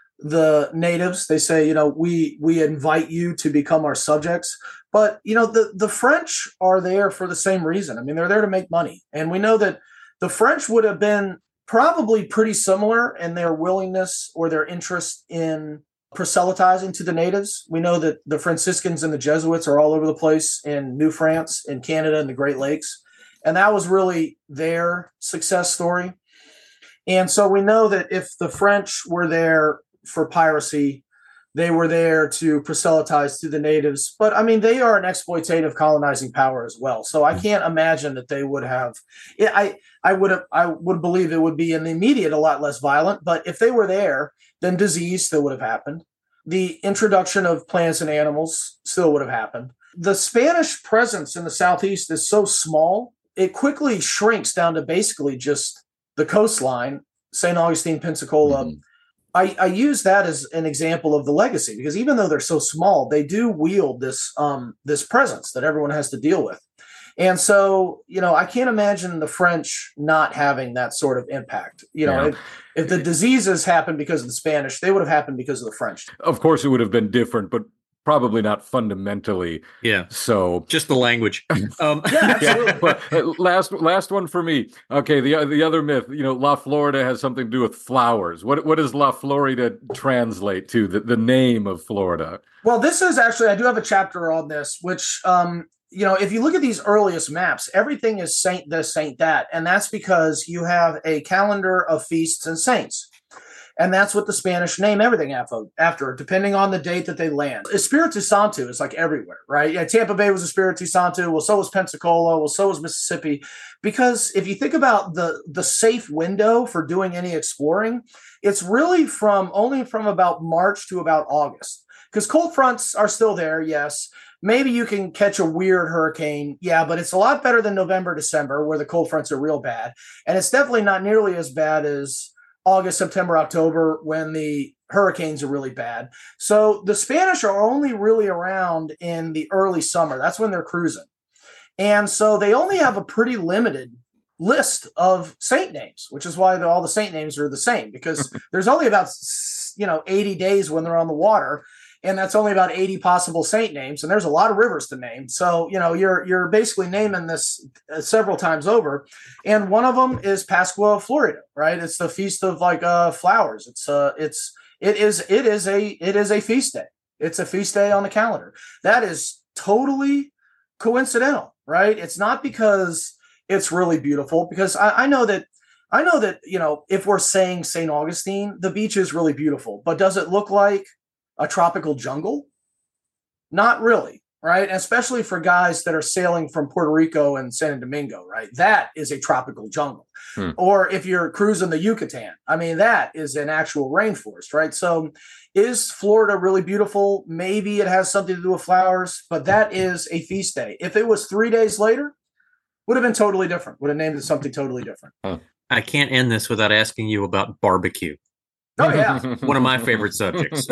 the natives. They say, you know, we we invite you to become our subjects. But, you know, the, the French are there for the same reason. I mean, they're there to make money. And we know that the French would have been probably pretty similar in their willingness or their interest in proselytizing to the natives. We know that the Franciscans and the Jesuits are all over the place in New France, in Canada, and the Great Lakes. And that was really their success story. And so we know that if the French were there for piracy, they were there to proselytize to the natives. But I mean, they are an exploitative colonizing power as well. So I can't imagine that they would have, I, I would have, I would believe it would be in the immediate a lot less violent. But if they were there, then disease still would have happened. The introduction of plants and animals still would have happened. The Spanish presence in the Southeast is so small, it quickly shrinks down to basically just the coastline, Saint Augustine, Pensacola. Mm-hmm. I, I use that as an example of the legacy, because even though they're so small, they do wield this um, this presence that everyone has to deal with. And so, you know, I can't imagine the French not having that sort of impact. You know, yeah. if, if the diseases happened because of the Spanish, they would have happened because of the French. Of course, it would have been different, but probably not fundamentally. Yeah. So just the language. Um, yeah, absolutely. Yeah, but uh, last last one for me. Okay, the the other myth, you know, La Florida has something to do with flowers. What what does La Florida translate to? The the name of Florida. Well, this is actually, I do have a chapter on this, which um, you know, if you look at these earliest maps, everything is saint this, saint that, and that's because you have a calendar of feasts and saints. And that's what the Spanish name everything after, depending on the date that they land. Espiritu Santo is like everywhere, right? Yeah, Tampa Bay was Espiritu Santo. Well, so was Pensacola. Well, so was Mississippi. Because if you think about the, the safe window for doing any exploring, it's really from only from about March to about August. because cold fronts are still there. Yes. Maybe you can catch a weird hurricane. Yeah, but it's a lot better than November, December, where the cold fronts are real bad. And it's definitely not nearly as bad as August, September, October, when the hurricanes are really bad. So the Spanish are only really around in the early summer. That's when they're cruising. And so they only have a pretty limited list of saint names, which is why the, all the saint names are the same, because there's only about, you know, eighty days when they're on the water. And that's only about eighty possible saint names. And there's a lot of rivers to name. So, you know, you're you're basically naming this uh, several times over. And one of them is Pascua Florida, right? It's the feast of like uh, flowers. It's uh it's it is it is a it is a feast day. It's a feast day on the calendar. That is totally coincidental, right? It's not because it's really beautiful, because I, I know that I know that, you know, if we're saying Saint Augustine, the beach is really beautiful, but does it look like a tropical jungle? Not really, right? Especially for guys that are sailing from Puerto Rico and San Domingo, right? That is a tropical jungle. Hmm. Or if you're cruising the Yucatan, I mean, that is an actual rainforest, right? So is Florida really beautiful? Maybe it has something to do with flowers, but that is a feast day. If it was three days later, would have been totally different, would have named it something totally different. Huh. I can't end this without asking you about barbecue. Oh yeah, one of my favorite subjects.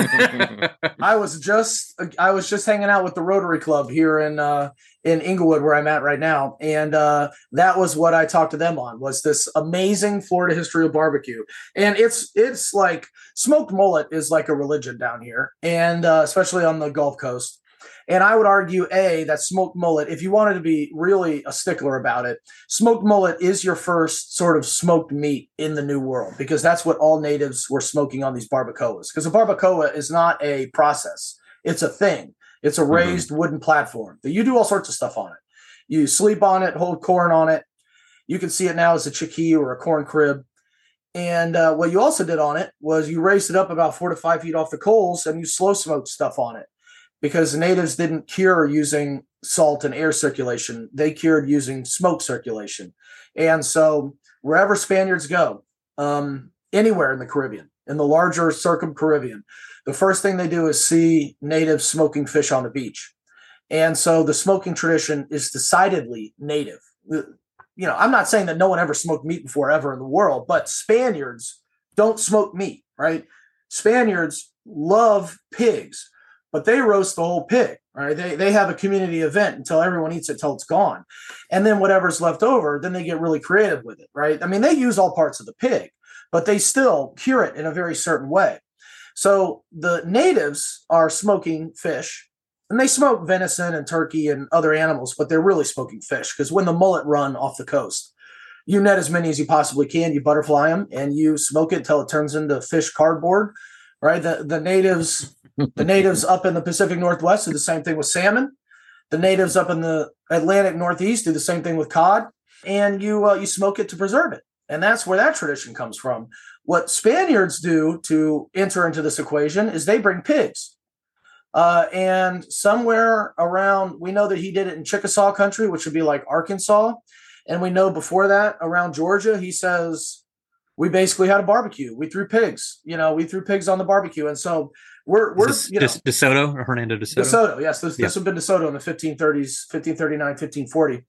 I was just I was just hanging out with the Rotary Club here in uh, in Inglewood, where I'm at right now, and uh, that was what I talked to them on, was this amazing Florida history of barbecue. And it's it's like smoked mullet is like a religion down here, and uh, especially on the Gulf Coast. And I would argue, A, that smoked mullet, if you wanted to be really a stickler about it, smoked mullet is your first sort of smoked meat in the New World, because that's what all natives were smoking on these barbacoas. Because a barbacoa is not a process. It's a thing. It's a raised mm-hmm. wooden platform that you do all sorts of stuff on it. You sleep on it, hold corn on it. You can see it now as a chickee or a corn crib. And uh, what you also did on it was you raised it up about four to five feet off the coals and you slow smoked stuff on it. Because the natives didn't cure using salt and air circulation. They cured using smoke circulation. And so wherever Spaniards go, um, anywhere in the Caribbean, in the larger circum-Caribbean, the first thing they do is see natives smoking fish on the beach. And so the smoking tradition is decidedly native. You know, I'm not saying that no one ever smoked meat before ever in the world, but Spaniards don't smoke meat, right? Spaniards love pigs, but they roast the whole pig, right? They they have a community event until everyone eats it till it's gone. And then whatever's left over, then they get really creative with it, right? I mean, they use all parts of the pig, but they still cure it in a very certain way. So the natives are smoking fish, and they smoke venison and turkey and other animals, but they're really smoking fish, because when the mullet run off the coast, you net as many as you possibly can, you butterfly them, and you smoke it till it turns into fish cardboard, right? The, the natives... The natives up in the Pacific Northwest do the same thing with salmon. The natives up in the Atlantic Northeast do the same thing with cod. And you uh, you smoke it to preserve it. And that's where that tradition comes from. What Spaniards do to enter into this equation is they bring pigs. Uh, and somewhere around, we know that he did it in Chickasaw country, which would be like Arkansas. And we know before that, around Georgia, he says, we basically had a barbecue. We threw pigs. You know, we threw pigs on the barbecue. And so We're we're this, you know, De Soto or Hernando De Soto? De Soto, yes. This yeah. this would have been De Soto in the fifteen thirties, fifteen thirty-nine, fifteen forty.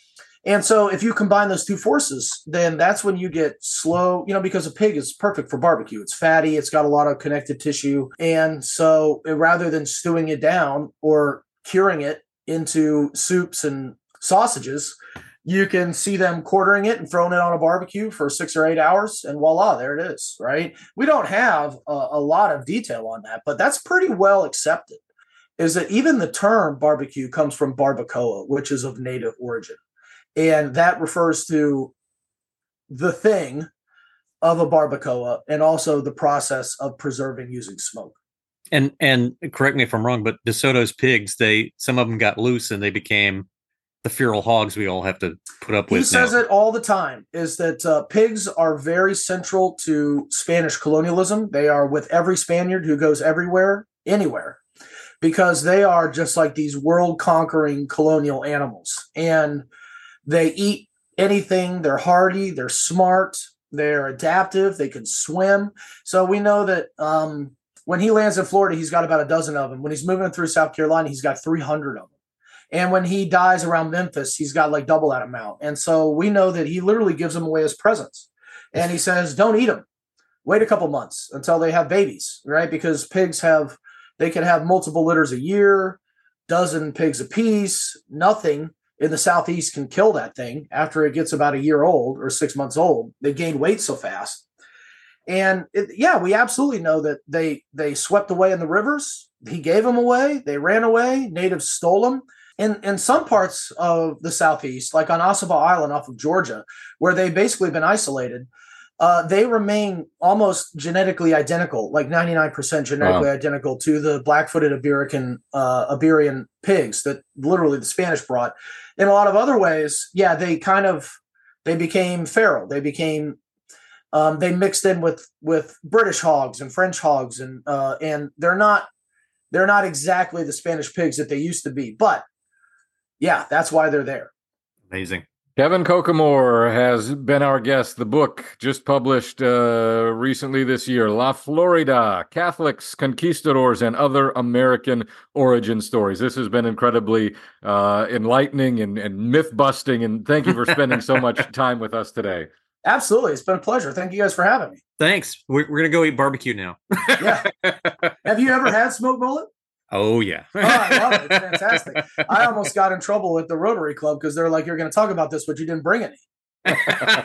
And so if you combine those two forces, then that's when you get slow, you know, because a pig is perfect for barbecue. It's fatty, it's got a lot of connective tissue. And so rather than stewing it down or curing it into soups and sausages, you can see them quartering it and throwing it on a barbecue for six or eight hours, and voila, there it is, right? We don't have a, a lot of detail on that, but that's pretty well accepted, is that even the term barbecue comes from barbacoa, which is of native origin. And that refers to the thing of a barbacoa and also the process of preserving using smoke. And and correct me if I'm wrong, but De Soto's pigs, they some of them got loose and they became the feral hogs we all have to put up with. He says now. it all the time, is that uh, pigs are very central to Spanish colonialism. They are with every Spaniard who goes everywhere, anywhere, because they are just like these world-conquering colonial animals. And they eat anything. They're hardy. They're smart. They're adaptive. They can swim. So we know that um, when he lands in Florida, he's got about a dozen of them. When he's moving through South Carolina, he's got three hundred of them. And when he dies around Memphis, he's got like double that amount. And so we know that he literally gives them away as presents. And he says, don't eat them. Wait a couple months until they have babies, right? Because pigs have, they can have multiple litters a year, dozen pigs apiece. Nothing in the Southeast can kill that thing after it gets about a year old or six months old. They gain weight so fast. And it, yeah, we absolutely know that they they swept away in the rivers. He gave them away. They ran away. Natives stole them. In, in some parts of the Southeast, like on Ossabaw Island off of Georgia, where they've basically been isolated, uh, they remain almost genetically identical, like ninety-nine percent genetically wow. identical to the black-footed Iberican, uh, Iberian pigs that literally the Spanish brought. In a lot of other ways, yeah, they kind of, they became feral. They became, um, they mixed in with, with British hogs and French hogs, and uh, and they're not, they're not exactly the Spanish pigs that they used to be, but yeah, that's why they're there. Amazing. Kevin Kochomor has been our guest. The book just published uh, recently this year, La Florida, Catholics, Conquistadors, and Other American Origin Stories. This has been incredibly uh, enlightening and, and myth-busting, and thank you for spending so much time with us today. Absolutely. It's been a pleasure. Thank you guys for having me. Thanks. We're, we're going to go eat barbecue now. Yeah. Have you ever had smoked mullet? Oh, yeah. Oh, I love it. It's fantastic. I almost got in trouble with the Rotary Club because they're like, you're going to talk about this, but you didn't bring any. Thanks,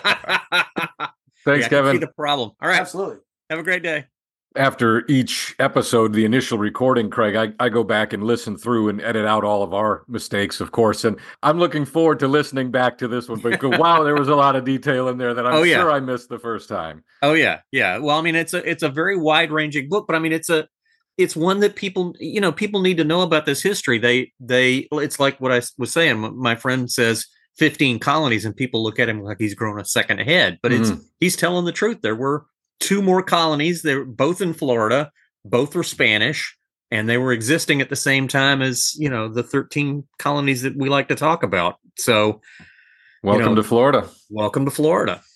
yeah, Kevin. See the problem. All right. Absolutely. Have a great day. After each episode, the initial recording, Craig, I, I go back and listen through and edit out all of our mistakes, of course. And I'm looking forward to listening back to this one because, wow, there was a lot of detail in there that I'm oh, yeah. sure I missed the first time. Oh, yeah. Yeah. Well, I mean, it's a, it's a very wide ranging book, but I mean, it's a, it's one that people, you know, people need to know about this history. They, they, it's like what I was saying. My friend says fifteen colonies and people look at him like he's grown a second head, but mm-hmm. it's, he's telling the truth. There were two more colonies. They were both in Florida, both were Spanish, and they were existing at the same time as, you know, the thirteen colonies that we like to talk about. So welcome you know, to Florida. Welcome to Florida.